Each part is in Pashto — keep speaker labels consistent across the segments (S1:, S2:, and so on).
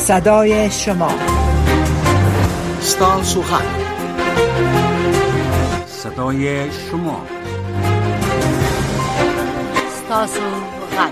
S1: صدای شما،
S2: ستاسو حق، صدای شما،
S3: ستاسو حق.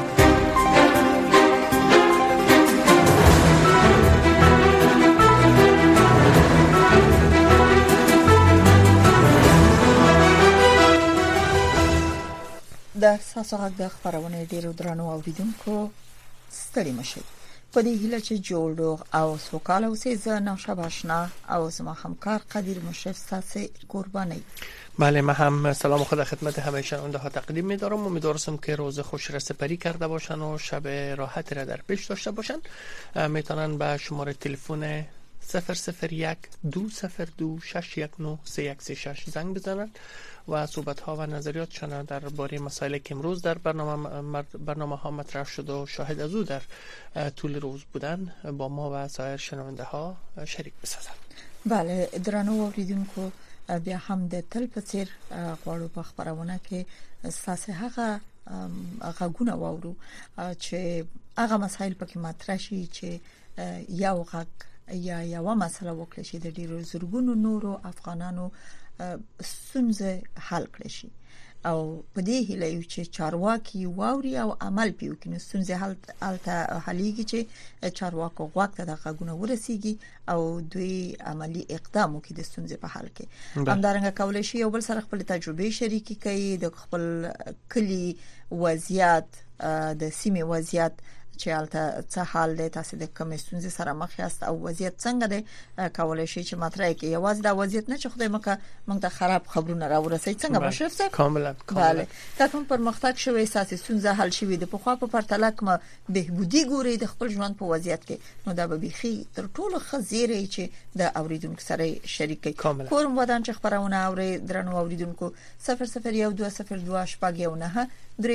S4: د ستاسو حق د خبرونه ډیرو درنو اوریدونکو ستړي مشي په دې هیله چې جوړ او سوکاله اوسې. زه نوشا باشنا او زما همکار قدیر مشرف ستاسو قربانی.
S5: بله، من هم سلام خود خدمت همه شنونده ها تقدیم می‌دارم. امیدوارم که روز خوش را سپری کرده باشن و شب راحتی را در پیش داشته باشن. میتونن به شماره تلفن 001 202 619 3136 زنگ بزنن و صحبت ها و نظریاتشان درباره مسائلی که امروز در برنامه ها مطرح شده و شاهد از او در طول روز بودن با ما و سایر شنونده ها شریک بسازن.
S4: بله، درنو اوریدونکو، بیا هم د تل په څیر غواړو په خبرونه کې اساس هغه غږونه واورو چې هغه مسایل پکې مطرح شي چې یو غږ یا یو مسله وکړي چې د ډیرو زرګونو نورو افغانانو ستونزه حل کړي شي او په دې هیله یو چې چارواکي واوري او عمل پیو کړي. ستونزه حلېږي چې چارواکو غوږ ته د غږونه ورسیږي او دوی عملی اقدام وکړي د ستونزې په حل کې. همدارنګه کولای شي یو بل سره خپل تجربه شریکي کوي، د خپل کلی وضعیت، د سیمې وضعیت چې حالته څه حال دی، تاسو د کوم ستونزې سره مخ یاست او وضعیت څنګه دی، کولای شي چې مطرح کې یوازې د وضعیت نه چې خدای موږ ته خراب خبرونه راورسي. څنګه مشرف صاحب؟
S5: کاملا.
S4: بله، تاسو پرمختګ شوی، اساسي ستونزه حل شوی د په خوا په پرتله کوم بهبودي ګوري د خپل ژوند په وضعیت کې، نو دا به بيخي تر ټولو خزيره چې د اوریدونکو سره شریکي. کوم ودان چې خبرونه اوري درنو اوریدونکو 0012002 شپږ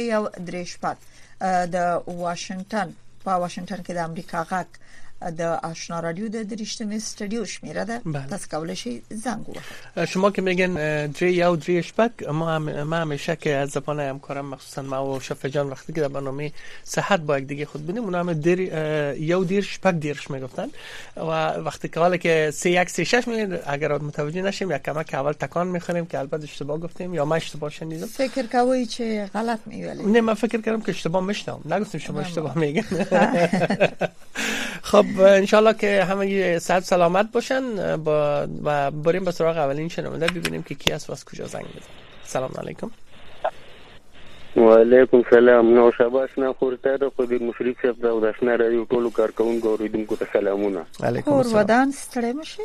S4: 9 د واشنگټن په واشنگټن کې د امریکا غاک د آشنا رادیو د درشتمه استودیو شمیره ده. تاسو کولای شئ زنگ ووهید.
S5: شما که میگن دری یا دری شپک، ما همیشه که از زبان همکارم مخصوصا ما و شفیع جان وقتی که در برنامه صحت با یک دیگه خود بودیم اونا هم دری یا دری شپک دیرش میگفتن و وقتی که حالا که 3136 میگن اگر متوجه نشیم یا کمک اول تکان میخوریم که البته اشتباه گفتیم یا ما اشتباه شنیدم.
S4: فکر کوی که غلط میگی؟
S5: نه، من فکر کردم که اشتباه میشنم، نگفتم شما اشتباه میگین. خب انشالله که همه صحت سلامت باشن و بریم به سراغ اولین شنونده ببینیم که کی است و از کجا زنگ میزنه. سلام علیکم.
S6: و علیکم سلام. نو شاباش نه خورته د خو د مشرف صاحب د آشنا رادیو ټولو کارکونکو اوریدونکو ته سلامونه.
S5: علیکم السلام.
S4: ودان ستړي مشي.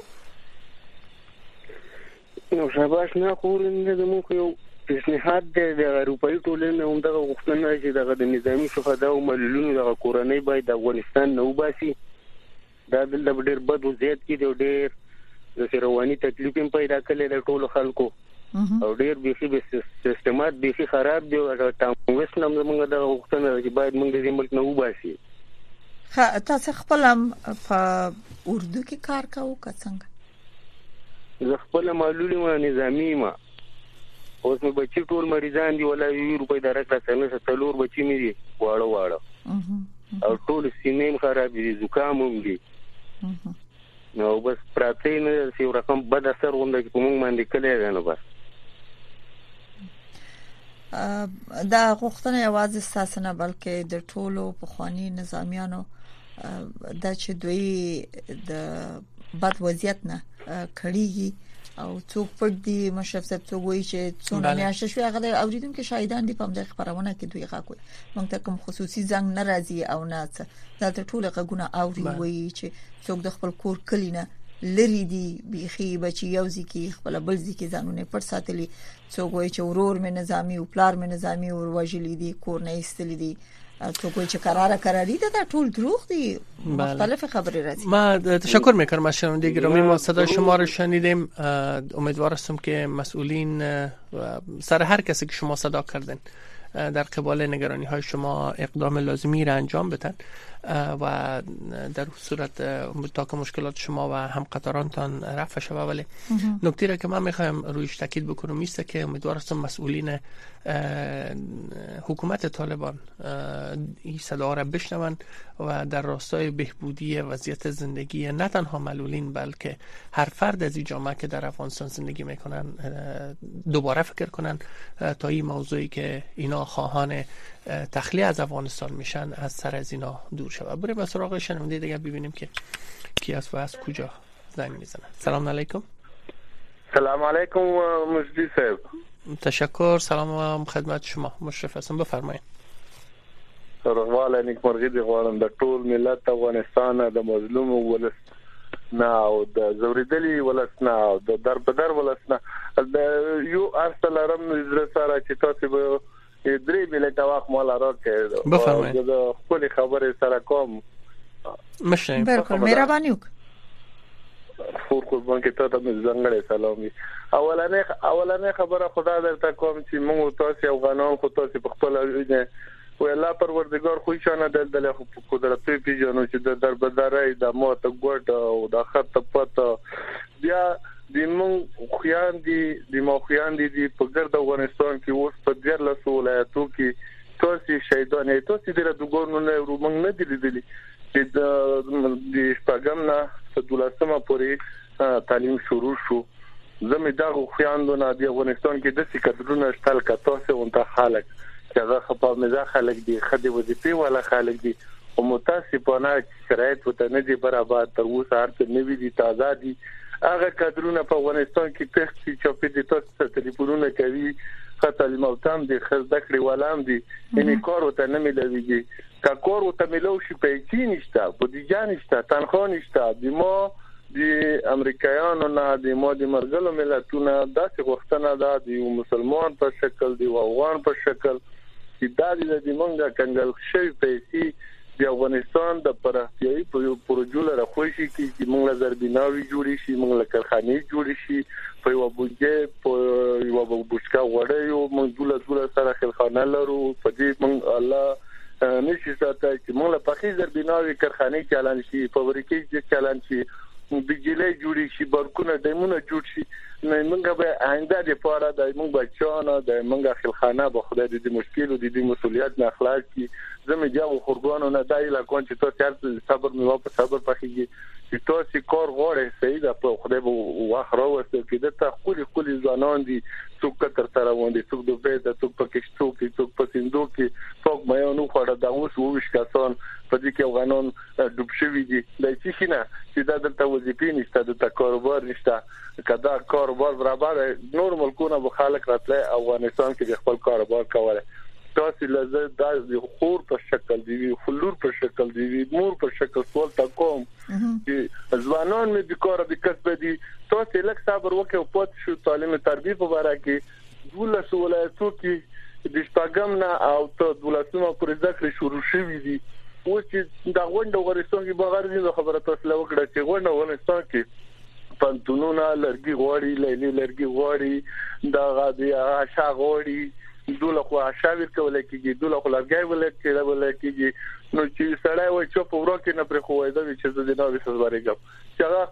S6: نو شاباش نه خورنه د مخ یو پیشنهاد د اروپאי ټولنې همدغه غوښتنه چې دغه د نظامی شهدا او ملولونو د کورنۍ باید د افغانستان نو باسي. دا د ډېر بد وضعیت کې د ډېر د رواني تکلیف پیدا کړي د ټولو خلکو او ډېر بيخي سیستمات بيخي خراب دی او تاسو نن موږ د غوښتنه چې باید موږ د ملک نو باسي.
S4: تاسو خپل هم په اردو کې کار کوو که څنګه؟
S6: زه خپل معلولی ما نظامی ما اوس مې بچی ټول مریضان دي ولا یو روپۍ درک راځنه څلور بچی مې دي واړه او ټول سینې خراب دي، زکام هم دي. نو بس پراته نه یو رقم بد اثر غونډه کې کوم باندې کړی نه. بس
S4: دا غوښتنه یوازې ستاسو نه بلکې د ټولو پخوانی نظامیانو د چې دوی د بد وضعیت نه کړيږي او څوک پټ دي. مشرف صاحب څوک وایي چې څونه میاشتې شوی هغه اوریدونکو شاهدان دي په دغه خبرونه کې دوی غاکوي. موږ ته کوم خصوصي زنګ نه راځي او نه څه دا ټول غږونه اوري وایي چې څوک د خپل کور کلینا لری دي بيخي بچي یو ځکه خپل بل ځکه ځانونه پټ ساتلي. څوک وایي چې ورور مې نظامی او پلار مې نظامی او وژلې دي، کور نه ایستلې دي. څوک وایي چې قراری ده. دا ټول دروغ دي، مختلف خبرې راځي.
S5: ما تشکر میکنم از شنونده گرامی. ما صدای شما رو شنیدیم. امیدوار هستم که مسئولین سر هر کسی که شما صدا کردن در قبال نگرانی های شما اقدام لازمی را انجام بدن. و در صورت تا که مشکلات شما و همقطارانتان رفع شود. ولی نکته را که من میخوایم رویش تاکید بکنم است که امیدوار هستم مسئولین حکومت طالبان این صدا را بشنون و در راستای بهبودی وضعیت زندگی نه تنها معلولین بلکه هر فرد از این جامعه که در افغانستان زندگی میکنن دوباره فکر کنن تا این موضوعی که اینا خواهان تخلیه از افغانستان میشن از سر از اینا دور شود. بریم به سراغ شنونده دیگه ببینیم که کی است و از کجا زنگ میزنه. سلام علیکم.
S1: سلام علیکم مجدی صاحب.
S5: تشکر. سلام خدمت شما. مشرف هستم، بفرمایید.
S1: رغواله نیکمرغي دی غواړم د ټول ملت افغانستان د مظلوم ولس نه او د زوریدلی ولس نه او د دربدر ولس نه د یو ارسل رم نظر سره چې تاسو به درې ملت واخ مال راکې
S5: بفرمایید.
S1: د خپل خبره سره کوم
S5: مشه
S4: بالکل مهرباني وک
S1: فور قربان کې ته د زنګړې سلامي. اولانه خبره خدا درته کوم چې موږ تاسو افغانان خو تاسو په خپل اړه و الله پروردگار خو شانه د قدرت پیژنو چې د دربداري د موت ګډ او د خط پته بیا د مون خویان دي په ګرد افغانستان کې اوس په ډیر له ولایتو کې تاسو شهیدانه تاسو د دغونو نه رومنګ نه دي لیدلي چې د شپږم نه د 12مه پورې تعلیم شروع شو. زموږ د خویان د افغانستان کې د سکدرونو شتل کتاسه اونته خلک چې هغه خپل مزه خلک دي خدي وظیفه ولا خلک دي او متاسفانه شرایط وته نه دي برابر تر اوسه هرڅه نه وی دي تازه دي. هغه کادرونه په افغانستان کې پخې چاپې دي تاسو ټلیفونونه کوي خاطر الموتام دي خزدکړي ولام دي یعنی کار وته نه ملويږي کا کار وته ملو شي پیسې نشته بودیجه نشته تنخواه نشته د ما د امریکایانو نه د ما د مرګلو ملتونو داسې غوښتنه ده د مسلمان په شکل دی او افغان په شکل چې د مونږه کنګل شوی پیسې د افغانستان د پراختیايي پروژو لپاره خوشي چې مونږ زربیناوي جوړی شي مونږ کارخانه جوړی شي په یو بوجه په یو بوشکا وړیو مونږ دوله سره خلخانه لرو په دې مونږ الله نشي ساتي چې مونږ په خې زربیناوي کارخانه چالان شي فابریکې چې چالان شي بجلی جوړی شي برکونه دمونه جوړ شي نه موږ به آینده د پاره د موږ بچانو د موږ خلخانه به خدای دې مشکل او د مسولیت نه اخلاص کی زموږ جاو خورګانو نه دایله کوم چې تاسو صبر مې واپس صبر پخېږي چې تاسو کار غوړې سید په خدای به واخره وسته کې د خپل ځوانان دي څوک تر سره وندي څوک د بیت څوک پکشتو کې څوک پسندو کې څوک مې نو خړه دا اوس وښ کسان په دې کې افغانان ډوب شوي دي د چې نه چې دا د وظیفې نشته د کاروبار نشته کدا کاروبار برابر نور ملکونه به خلک راتله افغانستان کې خپل کاروبار کوله تاسو لزه د خور په شکل دی خلور په شکل دی مور په شکل سوال تا کوم چې ځوانان مې د کار د کسب دي تاسو لک صبر وکړئ او پات شو تعلیم تربیه په اړه کې دوله ولایتو کې د شپږم نه او ته 12مه پورې ذکر شروع شوی دي او چې دا غونډه ورستون کې بغیر دې خبره تاسو له وکړه چې غونډه ورستون کې پنتونونه لرګي غوړي لیلی لرګي غوړي دا غادي آشا غوړي دوله خو شاویر کولای کیږي دوله خو لګای ولای کیږي نو چې سړی وای چې په ورو کې نه پر خوای دا چې د نوې سزبارېګم چې هغه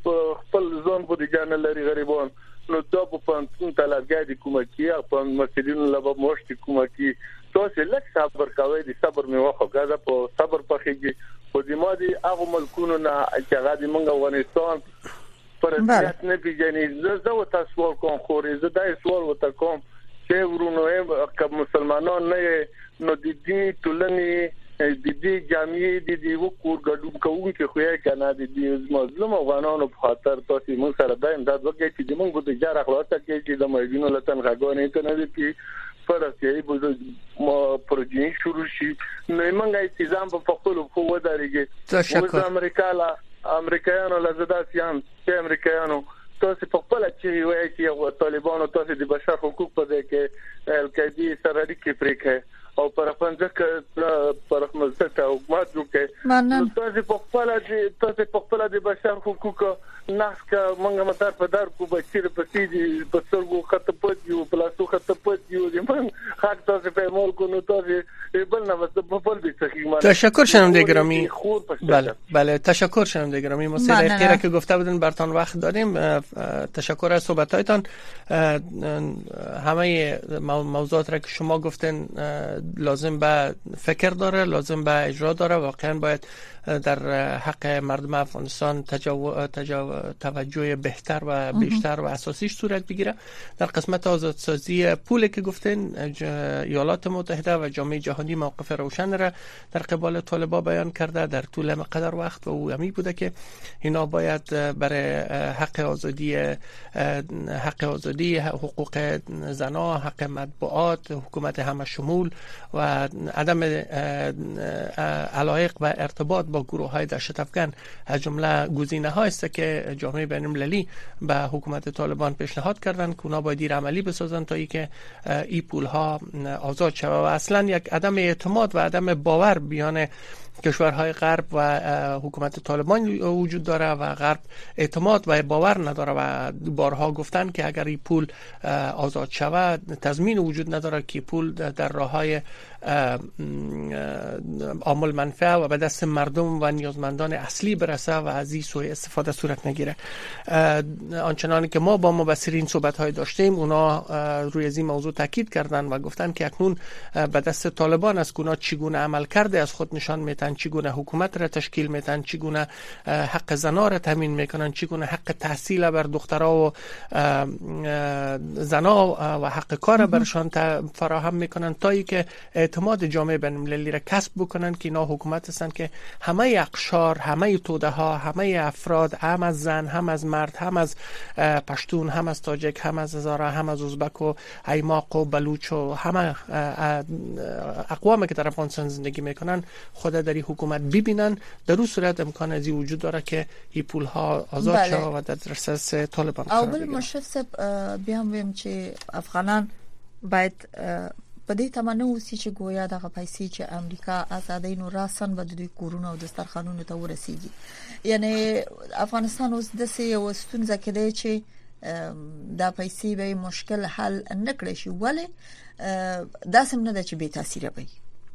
S1: خپل ځون په دي جان لري غریبون نو دا په پنځون تلګای دي کومه کیه په مسجدونو لبا موشت کومه کی تاسو لک صبر کوئ دي صبر مې واخو غدا په صبر پخېږي په دې مادي هغه ملکونو نه چې هغه د منګ افغانستان پر ځات نه پیژنې زه تاسو کوم خورې زه دای سوال وته کوم چې ورونو که مسلمانان نه نو د دې ټولنې د دې جامعې د دې وکور ګډون کوونکي خو یې کنه د دې مظلوم افغانانو په خاطر تاسو موږ سره د امداد وکړي چې موږ به د جار اخلاص کې چې د مېګینو لتن غاګونې ته نه دي چې فرصتي به پروژې شروع شي نو موږ التزام په خپل خو ودارېږي او امریکایانو لزداسيان چې امریکایانو تاسو په خپل چې وایي چې طالبانو تاسو د بشر حقوق په ځای کې القاعده سره اړیکې پرې کړي او پر افغانستان پر حکومت حکومت وکړي تاسو په خپل د بشر حقوق ناسکه مونږه متر په دار کو بچیر په سيدي په څرګو خط پد یو پلاسو خط پد یو د من حق تاسو په مول کو نو تاسو بل نه وسه په بل به صحیح
S5: تشکر شنونده گرامی. بله تشکر شنونده گرامی. ما 3 دقیقه که گفته بودن براتون وقت دادیم. تشکر از صحبت‌هایتان. همه موضوعات را که شما گفتین لازم به فکر داره، لازم به اجرا داره. واقعا باید در حق مردم افغانستان توجه بهتر و بیشتر و اساسیش صورت بگیره. در قسمت آزادسازی پول که گفتین، ایالات متحده و جامعه جهانی موقف روشن را در قبال طالبان بیان کرده در طول مقدار وقت و او همی بوده که اینا باید برای حق آزادی، حقوق زنا، حق مطبوعات، حکومت همه شمول و عدم علایق و ارتباط با گروه‌های دهشت افکن از جمله گزینه‌هایی است که جامعه بین‌المللی به حکومت طالبان پیشنهاد کردند که اونا باید دیر عملی بسازن تا اینکه این پول‌ها آزاد شود. و اصلا یک عدم اعتماد و عدم باور بیان کشورهای غرب و حکومت طالبان وجود داره و غرب اعتماد و باور نداره و بارها گفتن که اگر این پول آزاد شود تضمین وجود نداره که پول در راههای عامل منفعه و به دست مردم و نیازمندان اصلی برسه و از این سوء استفاده صورت نگیره. آنچنانی که ما با مبصرین صحبت‌های داشتیم، اونا روی این موضوع تاکید کردن و گفتن که اکنون به دست طالبان است که اونا چگونه عمل کرده از خود نشان میدن، چگونه حکومت را تشکیل میدن، چگونه حق زنا را تامین میکنن، چگونه حق تحصیل بر دخترها و زنا و حق کار برشان فراهم میکنن تا اینکه اعتماد جامعه بین‌المللی را کسب بکنن که اینا حکومت هستن که همه اقشار، همه توده ها، همه افراد، هم از زن، هم از مرد، هم از پشتون، هم از تاجک، هم از هزاره، هم از ازبک و ایماق و بلوچ و همه اقوامی که در افغانستان زندگی میکنن خود در این حکومت ببینن. در اون صورت امکان ازی وجود داره که این پول ها آزاد شود و در دسترس طالبان قرار بگیره.
S4: اول مشرف صاحب بیا هم ویم چې افغانان باید په دې تمنه اوسي چې ګویا دغه پیسې چې امریکا آزادۍ نو راسن به د دوی کورونو او دسترخوانونو ته ورسیږي. یعنی افغانستان اوس د سې یو ستونزه کې دی چې دا پیسې به مشکل حل نکړي شي، ولی دا سم نه ده چې بې تاثیره وي.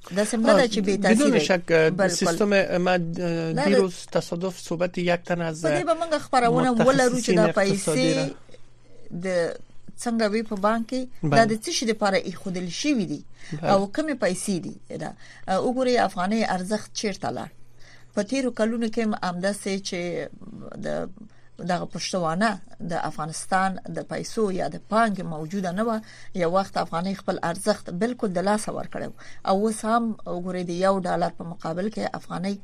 S5: بدون شک سیستم ما دیروز تصادف صحبت یک تن از
S4: په دې به موږ خبرونه ولرو چې دا پیسې د څنګه وی په بانک کې دا د څه شي لپاره ایښودل شوی دي او کومه پیسې دي. دا وګورئ افغاني ارزښت چیرته لار په تیرو کلونو کې آمده سي چې د پښتوانه د افغانستان د پیسو یا د بانک موجوده نه و. یو وخت افغاني خپل ارزښت بالکل د لاس ور کړو او اوس هم وګورئ د $1 په مقابل کې افغاني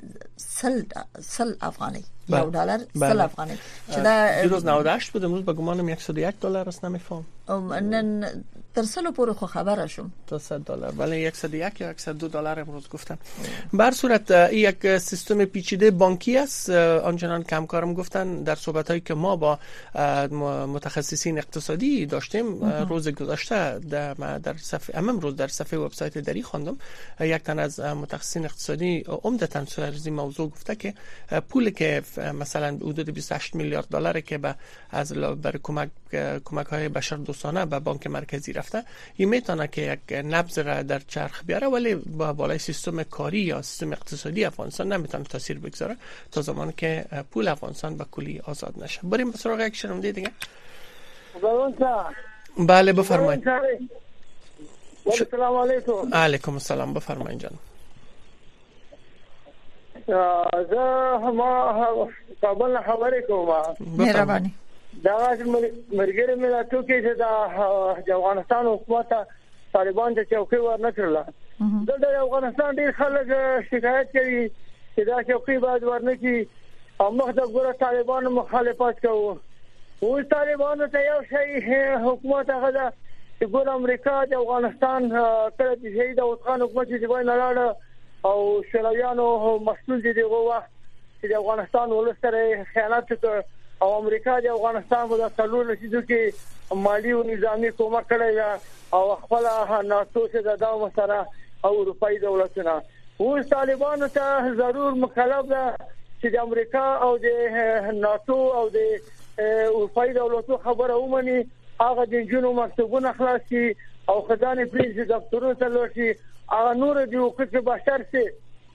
S4: 100 افغاني $1 100 افغاني چې دا
S5: دیروز 98 بود، امروز به گمانم $101 است. نمیفهم
S4: نن تر سلو پورو خو خبره شوم
S5: تا $100 ولی 101 یا $102 امروز گفتن. بر صورت یک سیستم پیچیده بانکی است. آنچنان که همکارم گفتن در صحبت‌هایی که ما با متخصصین اقتصادی داشتیم روز گذشته در صفحه امروز در صفحه وبسایت دری خواندم یک تن از متخصصین اقتصادی عمدتاً سر این موضوع گفته که پولی که مثلا حدود 28 میلیارد دلار که برای کمک‌های بشردوستانه به بانک مرکزی رفته، این میتونه که یک نبض را در چرخ بیاره ولی با بالای سیستم کاری یا سیستم اقتصادی افغانستان نمیتونه تاثیر بگذاره تا زمانی که پول افغانستان به کلی آزاد نشه. بریم به سراغ یک شنونده دیگه. بله بفرمایید.
S1: السلام علیکم.
S5: علیکم السلام، بفرمایید جان.
S1: زه ما کابل نه خبرې کوم.
S4: مهرباني.
S1: دا مرګره مې راټو کې چې د افغانستان حکومت طالبان ته چوکۍ ورنکړله. د افغانستان ډیر خلک شکایت کوي چې دا چوکۍ باید ورنکړي او موږ د ګوره طالبان مخالفت کوو. اوس طالبان ته یو شی حکومت هغه ده چې ګوره امریکا د افغانستان کله چې شهید اوسخان حکومت چې وای نه لاړ او شلویانو مسؤل دي دغه وخت چې د افغانستان ولسره خیانت وکړ او امریکا د افغانستان په ټولو نشو کې مالی او نظامی کومک کړی او خپل ناتو چې د داو سره او اروپאי دولتونه. اوس طالبانو ته ضرور مکلف ده چې د امریکا او د ناتو او د اروپאי دولتونو خبره ومني، هغه د جنونو مکتوبونه خلاصي
S7: او خدانه پریز دکتورو ته لوشي هغه نور دی حقوق بشر سي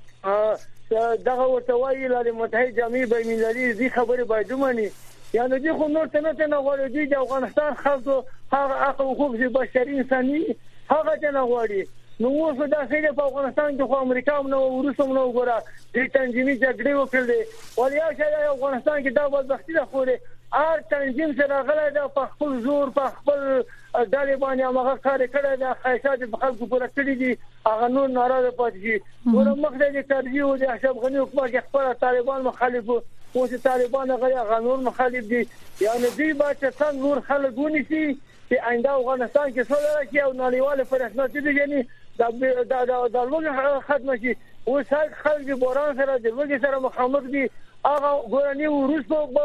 S7: دغه ورته وایي له متحده جامعه بین المللي دي خبره باید ومني یعنی دي خو نور ته نه غواړي دي د افغانستان خلکو هغه حقوق بشري انساني هغه ته نه غواړي نو اوس دا څنګه په افغانستان کې خو امریکا هم نو روسو هم نو ګوره د تنظیمي جګړې وکړلې ولیا چې افغانستان کې دا بدبختی ده خو هر تنظیم سره غلې ده په خپل زور په خپل طالبان هغه کار کړی دا خیسات په خلکو پورې کړی دي هغه نور ناراضه پاتې دي ورته مخ دې ترجیح او د اشرف غنی حکومت خپل طالبان مخالف او چې طالبان هغه نور مخالف دي یعنی دوی باید څنګه نور خلک ونیسي چې آینده افغانستان کې څه راځي او نړیواله فرصت دي یعنی دا لوګه ختم شي او څنګه خلک بوران سره د لوګي سره مخامخ دي هغه ګورنی روس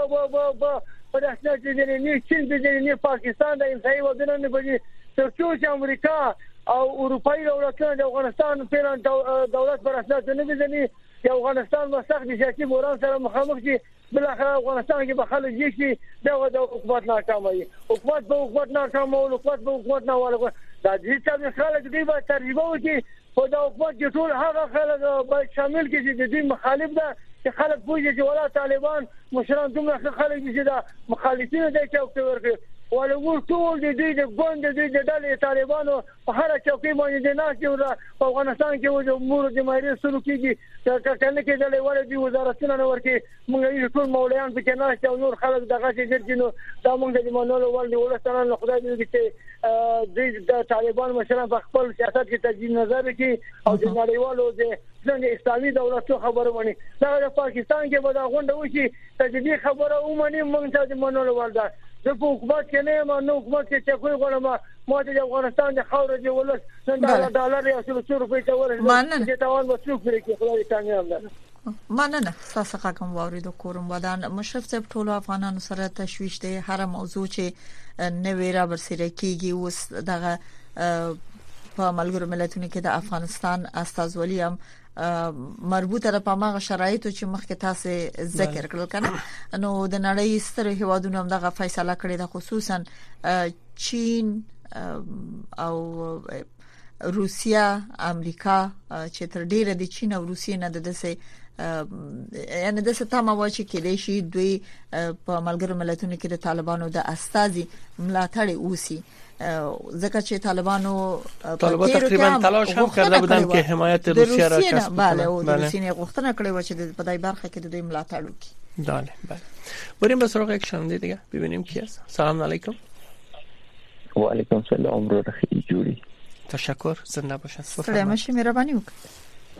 S7: په داسې چې نه چین د نه پاکستان د انتهایی ودانه نه بږي ترڅو چې امریکا او اروپאי دولتونه د افغانستان په دولت پر اساس نه بزني چې افغانستان مستقبل سیاسي بوران سره مخامخ شي بل اخر افغانستان کې به خلک یشي دا حکومت ناکامي حکومت ناکامه او حکومت نه ولا دا دې چې خلک دې به ترجمه وکړي په دا حکومت کې ټول هغه خلک به شامل کړي چې دې مخالف ده چې خلک پوهیږي چې ولا طالبان مشران دومره خلک دي چې دا مخالفین دي چې ورکړي ولا ټول دې د ګوند دې د ډلې طالبانو په هر چوکۍ باندې د ناس یو په افغانستان کې و د امور د مایري سره کېږي چې کې د لوړ دي وزارتونه نو ورکي موږ یې ټول مولیان په کې ناس او نور خلک دغه چې ګرځینو دا موږ د منولو ول دی ولستان له خدای دې چې د طالبان مشران په خپل سیاست کې تجدید نظر کوي او د نړیوالو د څنګه اسلامي دولت خبره ونی دا د پاکستان کې به دا غونډه وشي تجدید خبره ومني موږ ته د منولو ول ده د حکومت کې نه ما نو حکومت کې چې کوئی غواړم ما د افغانستان د خاور دی ولس $100 یا $100 ته ورسېږي چې تاوان وڅوک پرې کې خدای تانه الله
S4: مننه تاسو کوم وارد کوم ودان مشرف صاحب ټول افغانانو سره تشويش دي هر موضوع چې نوې را برسېره کیږي اوس دغه په ملګرو ملتونو کې د افغانستان استازولي هم مربوطه په ماغه شرایطو چې مخکې تاسو ذکر کړل کنه نو د نړۍ ستر هیوادونو هم دغه فیصله کړې ده خصوصا چین او روسیا امریکا چې تر ډیره د چین او روسیې نه دسه یعنی د ستامه واچي کې د شي دوی په ملګرو ملتونو کې د طالبانو د استازي ملاتړ اوسي ځکه چې طالبانو
S5: تقریبا تلاش هم کرده بودن که حمایت روسیه را کسب کنند.
S4: بله او روسیه غوښتنه کړې و چې په دای برخه کې د دوی ملاتړ وکړي.
S5: بله. بریم به سراغ یک شنونده دیگه ببینیم کی است. سلام علیکم.
S8: و علیکم السلام رو خیلی جوری.
S5: تشکر زنده باشید.
S4: سلام شما مهربانی وکړئ.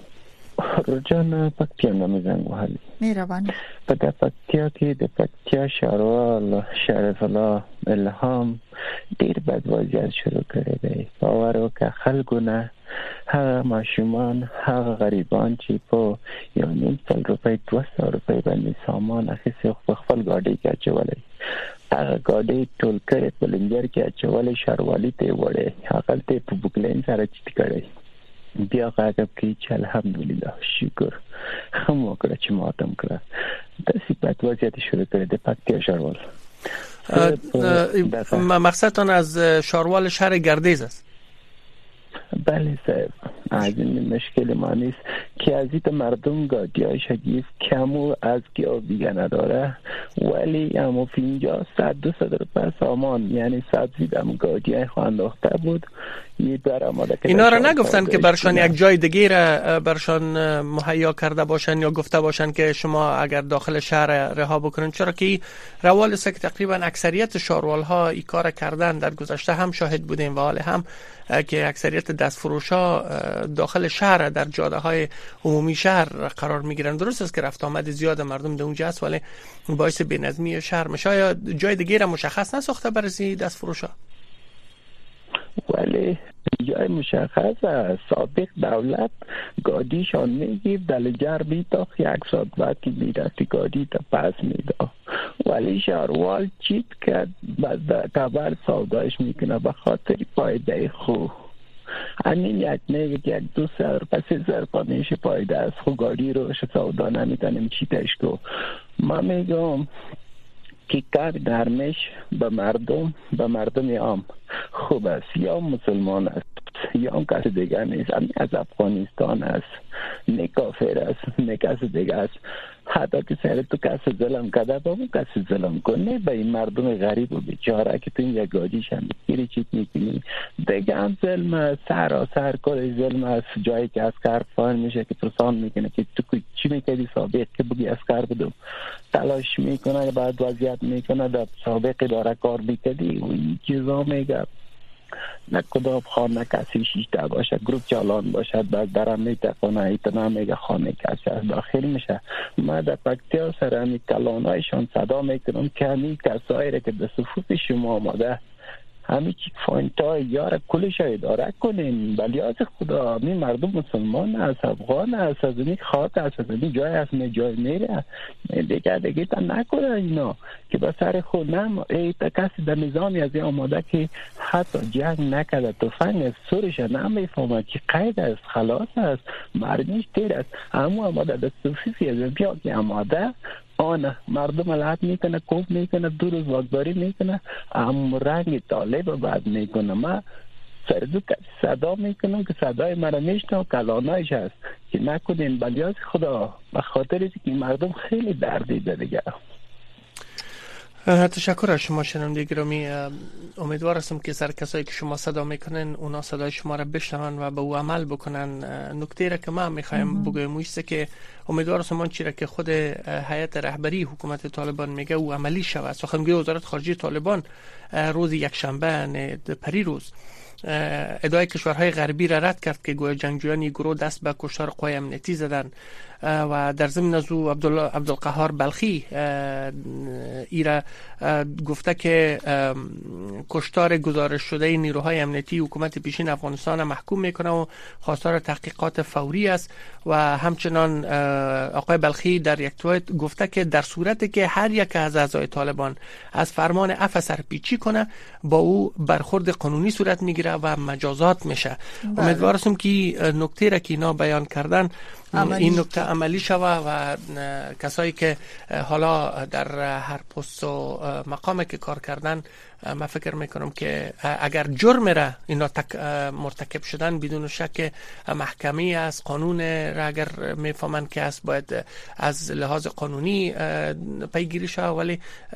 S8: رجان پکتیا نمیزنگ و حالی
S4: مهربانی
S8: په د پکتیا کې د پکتیا شهروال شریف الله الهام ډیر بد وضعیت شروع کړی دی باور وکړه خلکو نه هغه ماشومان هغه غریبان چې په $1,000 $200 باندې سامان اخیسته په خپل گاډي کې اچولې هغه گاډي ټول کړي په لنګر کې اچولې شهروالي ته وړي هغه ته په بوکلین سره چټ کړي بیا غاګب کې چې الحمدلله شکر هم وکړه چې ماتم کړه د صفات وضعیت شروع کړه د پکتیا شهروال
S5: مقصدتان از شهروال شهر گردیز است؟
S8: بله صاحب از این مشکل ما نیست که از این مردم گادی شگیف کمو از که آبیگه نداره ولی اما فینجا 100-200 سامان یعنی سبزی دم گادی خوانداخته بود
S5: اینا را نگفتن که برشان یک جای دیگه را برشان مهیا کرده باشن یا گفته باشن که شما اگر داخل شهر رها بکنن چرا که روال است که تقریبا اکثریت شهروال ها این کار کردن در گذشته هم شاهد بودیم و حال هم که اکثریت دستفروش ها داخل شهر در جاده های عمومی شهر قرار می گیرن درست است که رفت آمد زیاد مردم در اونجا است ولی باعث بینظمی شهر میشه یا جای دیگه را مشخص نساخته برای دستفروش ها
S8: ولی جای مشخص است سابق دولت گادیشان میگیرد دلجر بیتاخ 1 ساعت بعد که بیرفتی گادی تا پس میده ولی شهروال چیت کرد بعد کبر سودایش میکنه به خاطر پایده خوب همین یک میگه که 200-300 میشه پایده از خو گاڑی رو سودا نمیتونیم چیتش کو ما میگم که کار نرمش به مردم عام خوب است، یا مسلمان است یا هم کس دیگر نیست، همین از افغانستان است، نه کافر است نه کس دیگر است. حتی که سر تو کس ظلم کرده با اون کس ظلم کنه، به این مردم غریب و بیچاره که تو این یک گاجیش هم میگیری چیت میکنی دیگه هم ظلم است، سراسر کار ظلم است. جایی که اسکر فاین میشه که پرسان میکنه که تو چی میکردی سابق که بگی اسکر بودم، تلاش میکنه بعد وضعیت میکنه در سابق داره کار میکردی و این چیزا میگه نه کدام خانه کسی شیشته باشه، گروپ چالان باشد، بعد درم میتقانه ایتنا میگه خانه کسی از داخل میشه. ما در پکتیا سر همی کلانایشان صدا میکنم که همی کسایی را که در صفوف شما آماده همین چی فاینت های یار کلش اداره کنین، ولی از خدا همین مردم مسلمان است، افغان است، از این خاک است، از این جای است، نه جای میره دیگه تا نکنه اینا که به سر خود نم ایتا کسی در نظامی از این آماده که حتی جنگ نکده تفنگ از سرش نمیفهمه که قید است، خلاص است، مرمیش تیر است، همون آماده در صفیفی از بیا که آماده آنه مردم علت میکنه، کوف میکنه، 2 روز واگداری میکنه، هم رنگ طالب بعد میکنه. ما سردو صدا میکنم که صدای مرا میشنم کلانایش هست که نکنین، ولی از خدا به خاطر که مردم خیلی دردی دیگه.
S5: تشکر از شما شنونده گرامی. امیدوار هستم که سر کسایی که شما صدا میکنن اونا صدای شما را بشنون و به او عمل بکنن. نکته را که ما میخوایم بگویم است که امیدوار هستم آن چیزی که خود هیئت رهبری حکومت طالبان میگه او عملی شود. سخنگوی وزارت خارجه طالبان روز یکشنبه پری روز ادعای کشورهای غربی را رد کرد که گویا جنگجویان گروه دست به کشتار قوای امنیتی زدن و در ضمن از او عبدالقهار بلخی ایرا گفته که کشتار گزارش شده نیروهای امنیتی حکومت پیشین افغانستان محکوم میکنه و خواستار تحقیقات فوری است. و همچنان آقای بلخی در یک توییت گفته که در صورتی که هر یک از اعضای طالبان از فرمان عفو سرپیچی کنه با او برخورد قانونی صورت میگیره و مجازات میشه. امیدوار هستم که نکته را که اینا بیان کردن این نکته عملی شوه و کسایی که حالا در هر پست و مقامی که کار کردن من فکر میکنم که اگر جرم را اینا مرتکب شدن بدون شک محکمی از قانون را اگر میفهمن که است باید از لحاظ قانونی پیگیری شود، ولی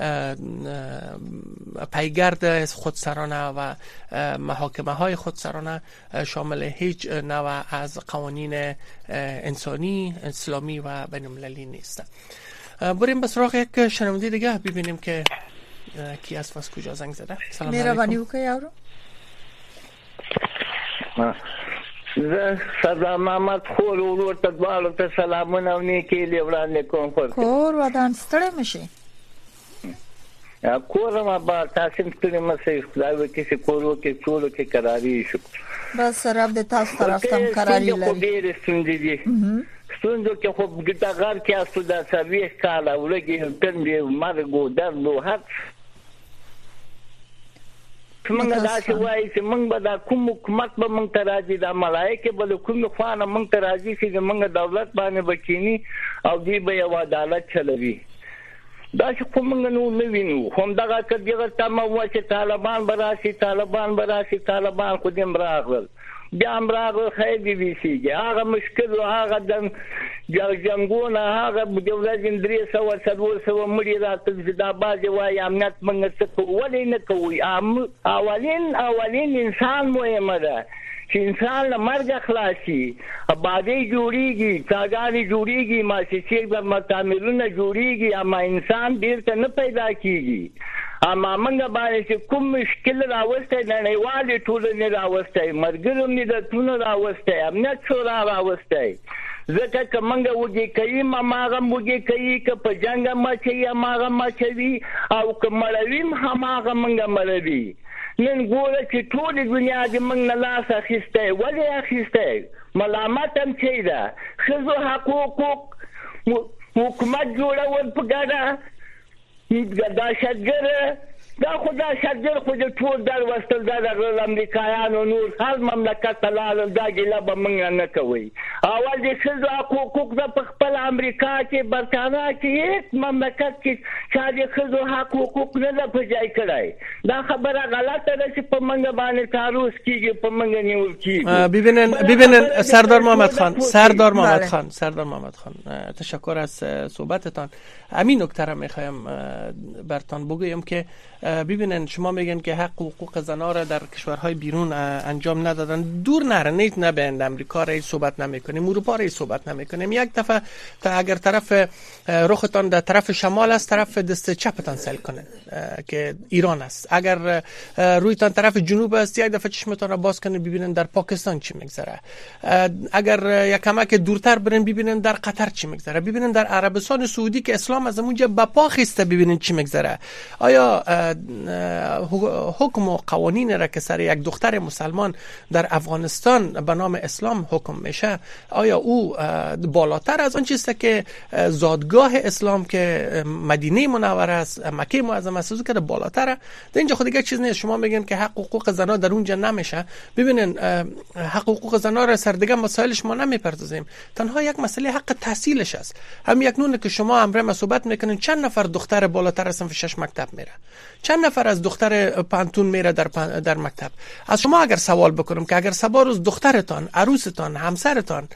S5: پیگرد خودسرانه و محاکمه های خودسرانه شامل هیچ نوع از قوانین انسانی اسلامی و بین المللی نیست. بریم به سراغ یک شنونده دیگه ببینیم که کی است و از کجا زنگ زده. سلام علیکم.
S4: مهربانی وکړئ یارو.
S9: زه سلام محمد خور ورور ته دوالو ته سلامونه او نیکی لیوران کوم پر
S4: کور ودان ستړی مشي
S9: یا کور ما با تاسو ستړي مشه خدای وکړي چې کور وکړي ټول کې قراری شو.
S4: بس رب د تاسو طرف تم قراری لري.
S9: ډېر ستوندې دي ستوندو کې خو ګټاګار کې استو د سرویس کاله ولګي تندې مرګو درلو هر څنګه دا چې وایي چې موږ به دا کوم حکومت به موږ ته راځي دا ملایکه به کوم خوانه موږ ته راځي چې موږ دولت باندې بچینی او دی به یو عدالت چلوي. دا چې کوم موږ نو وینو هم دا کډیغه تم و چې طالبان براسي خو دې مراغل بیا امراغ خیلی ویسیږي هغه مشکل او هغه د جنگونه هغه د ولادین 300 مړي راته دا بازي وای امنیت موږ څه ولې نه کوي. اولین انسان مهمه ده چې انسان له مرګ خلاصي، آبادی جوړیږي، څاګانې جوړیږي، مؤسسې به مکملونه جوړیږي، اما انسان بیرته نه پیدا کیږي. اما موږ باندې چې کوم مشکل راوسته نړیوالې ټولنې راوسته، مرګرو ملتونو راوسته، امنیت شورا راوسته. ځکه که موږ وږي کوي هماغه وږي کوي، که په جنګ مچوي هماغه مچوي، او که مړوي هماغه موږ مړوي. نن ګوره چې ټول دنیا دې موږ نه لاس اخیستی. ولې اخیستی؟ ملامت هم چې ده ښځو حقوق حکومت جوړول په ګډه دهشتګره دا خدا شجر خو د ټول در وستل د امریکایانو نور هر مملکت تلال دا ګیله به موږ نه کوي. اول د ښځو حقوق د خپل امریکا کې برتانیا کې هیڅ مملکت کې چې د ښځو حقوق نه د پجای کړای. دا خبره غلطه ده چې په موږ باندې تعرض کیږي، په موږ نیول کیږي.
S5: ببینن سردار محمد خان تشکر از صحبتتان. همین نکته را میخوایم برتان بگویم که ببینن شما میگن که حق و حقوق زنها را در کشورهای بیرون انجام ندادن. دور نرنید نبند امریکا را صحبت نمیکنیم، اروپا را صحبت نمیکنیم. یک دفعه اگر طرف رختان در طرف شمال است، طرف دست چپتان سل کنن که ایران است. اگر رویتان طرف جنوب است، یک دفعه چشمتان را باز کنن ببینن در پاکستان چی میگذره. اگر یک کمک دورتر برن ببینن در قطر چی میگذره، ببینن در عربستان سعودی که اسلام از اونجا به پا خسته ببینن چی میگذره. آیا حکم و قوانین را که سر یک دختر مسلمان در افغانستان به نام اسلام حکم میشه، آیا او بالاتر از آن چیزی که زادگاه اسلام که مدینه منوره است، مکه معظم است، که بالاتره؟ در اینجا خود دیگه چیز نیست. شما میگن که حق و حقوق زنها در اونجا نمیشه. ببینن حق و حقوق زنها را سر دیگه مسائلش ما نمیپردازیم، تنها یک مسئله حق تحصیلش است. هم یک نونه که شما امروز صحبت میکنین چند نفر دختر بالاتر از صنف 6 مکتب میره، چند نفر از دختر پانتون میره در مکتب. از شما اگر سوال بکنم که اگر سبا روز دخترتان، عروستان، همسرتان،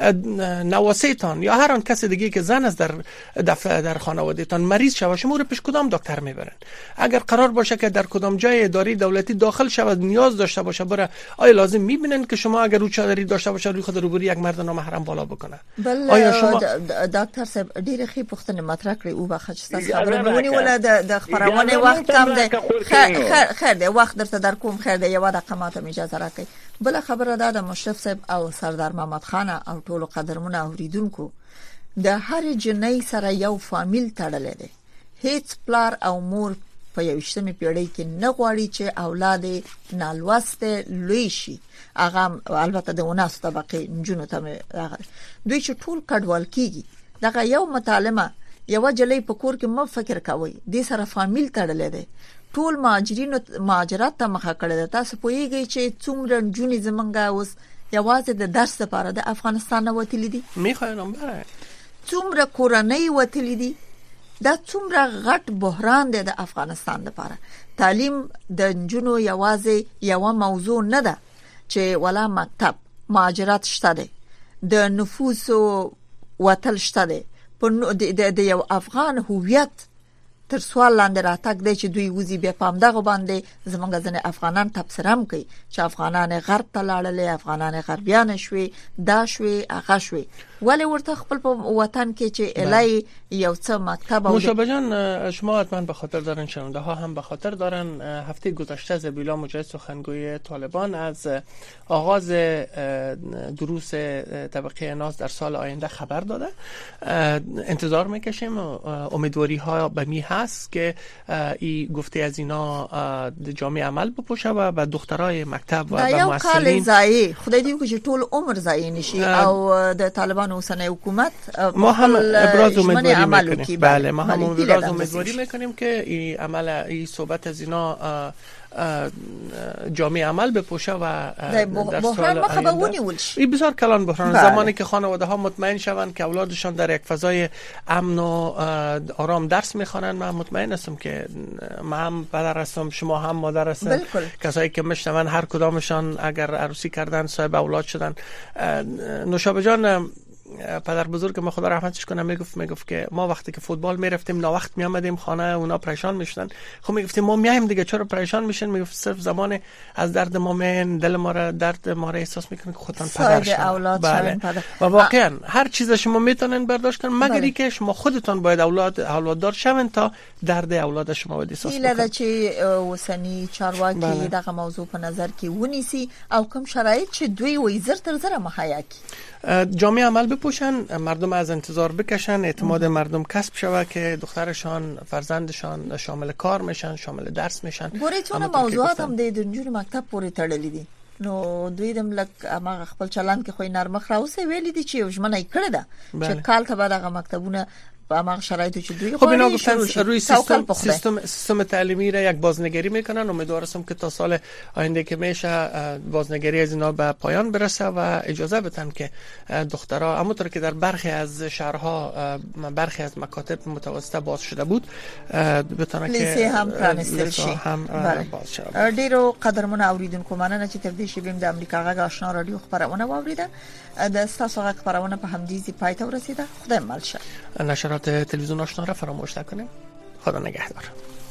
S5: نواسیتان یا هر آن کسی دیگه که زن است در خانوادهتان مریض شود، شما رو پیش کدام دکتر میبرن؟ اگر قرار باشه که در کدام جای اداری دولتی داخل شود نیاز داشته باشه بره، آیا لازم میبینن که شما اگر رو چادری داشته باشه روی خود روبروی یک مرد نامحرم بالا بکنه؟
S4: آیا شما دکتر صاحب ډیره خې پوښتنه مطرح کړې او بخښ تاسو خبره مونږ ولا د خبرونه وخت کم دی. خیر دی وخت درته در کوم. خیر دی یو دقیقه ماته اجازه راکړئ. بل خبره ده د مشرف صاحب او سردار محمد خان او ټولو قدرمنو اوریدونکو د هر جنۍ سره یو فامیل تړلې دی. هیڅ پلار او مور په 21مې پیړۍ کې نه غواړي چې اولاد نالوسته لوی شي. هغه البته د 19 طبقه نجونو ته دوی چې ټول کډوال کیږي. دغه یو مطالعه یو جلې په کور کې مو فکر کوي د سره فامیل تړلې ده. ټول مهاجرت ته مخه کړل. تاسو پوهیږئ چې څومره نجونې زمونږه اوس یوازې د درس لپاره د افغانستان وتلې دي.
S5: میخوایم بره
S4: څومره کورنۍ وتلې دي. دا څومره غټ بحران دی د افغانستان لپاره. تعلیم د نجونو یوازې یو موضوع نه ده چې ولا مکتب، مهاجرت شته ده، د نفوس وتل شته ده. د یو افغان هویت تر سوال لاندې راتګ دی چې دوی وزي به پام دغه باندې زمونږ ځنه افغانان تبصرم کوي چې افغانان غرب ته لاړل، افغانان غربیان شوي، دا شوي، هغه شوي. ولی ورته خپل په وطن کې چې الهی یو څه مکتب او
S5: مشابه جان شما حتما به خاطر دارن، شنونده ها هم به خاطر دارن. هفته گذشته زبیلا مجاهد سخنگوی طالبان از آغاز دروس طبقه ناز در سال آینده خبر داده. انتظار میکشیم. امیدواری ها به می هست که این گفته از اینا جامعه عمل بپوشه و به دخترای مکتب و به
S4: معسلین زایی خدای دې چې ټول عمر زایی نشي او د طالبان اوسنی حکومت
S5: ما هم ابراز امیدواری میکنیم. بله ما هم ابراز امیدواری میکنیم که این عمل این صحبت از اینا جامعه عمل بپوشه و در سال آینده این بسیار کلان بحران. زمانی که خانواده ها مطمئن شوند که اولادشان در یک فضای امن و آرام درس میخوانند، من مطمئن هستم که من هم پدر هستم، شما هم مادر هستن، کسایی که میشنون هر کدامشان اگر عروسی کردن صاحب اولاد شدن. نوشابه جان پدر بزرگ ما خدا رحمتش کنه میگفت که ما وقتی که فوتبال میرفتیم نا وقت میآمدیم خانه اونا پریشان میشدن. خب میگفتیم ما میایم دیگه چرا پریشان میشن؟ میگفت صرف زمان از درد ما میان دل ما را درد ما را احساس میکنه که خودتان پدرشون. بله. و واقعا هر چیز شما میتونن برداشت کنن مگر اینکه شما خودتان باید اولاددار شوین تا درد اولاد شما باید احساس کنید.
S4: ایله چې وسنی چارواکي دغه موضوع په نظر کې ونیسي او کوم شرایط چې دوی وې زر تر زر مهیا کی
S5: جامعه عمل بپوشن، مردم از انتظار بکشن، اعتماد مردم کسب شوه که دخترشان فرزندشان شامل کار میشن، شامل درس میشن.
S4: ګورې موضوعات هم د نجونو مکتب پورې تړلې دي. نو دوی د ملک ما خپل چلان کې خو نرمخ راوسه ویلې دي چې ژمنه کړې ده چې کال ته بعد هغه مکتبونه با ما شرایطی که دوی
S5: خب اینا گفتن روی سیستم تعلیمی را یک بازنگری میکنن. امیدوارم که تا سال آینده که میشه بازنگری از اینا به پایان برسه و اجازه بدن که دخترها همونطور که در برخی از شهرها برخی از مکاتب متوسطه باز شده بود بتونه که
S4: لیسه هم پرانستل شي.
S5: باز شد.
S4: ډیرو قدرمنه اوریدونکو مننه چې تر دې شی بیم د امریکا غږ آشنا رادیو خبرونه واوریده. د تاسو غږ خبرونه په همدې پای ته ورسیده. خدای مل شه.
S5: نشرات تلویزیون آشنا را فراموش نکنید. خدا نگهدار.